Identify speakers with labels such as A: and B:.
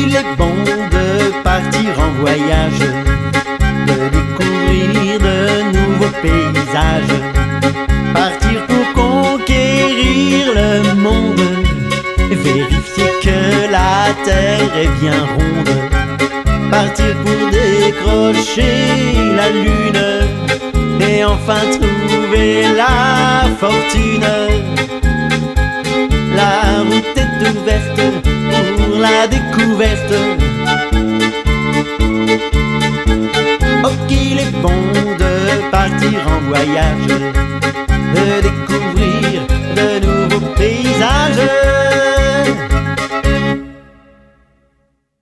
A: qu'il est bon de partir en voyage, de découvrir de nouveaux paysages, partir pour conquérir le monde, vérifier que la terre est bien ronde, partir pour décrocher la lune et enfin trouver la fortune. La route est ouverte pour la découverte. Oh, qu'il est bon de partir en voyage, de découvrir de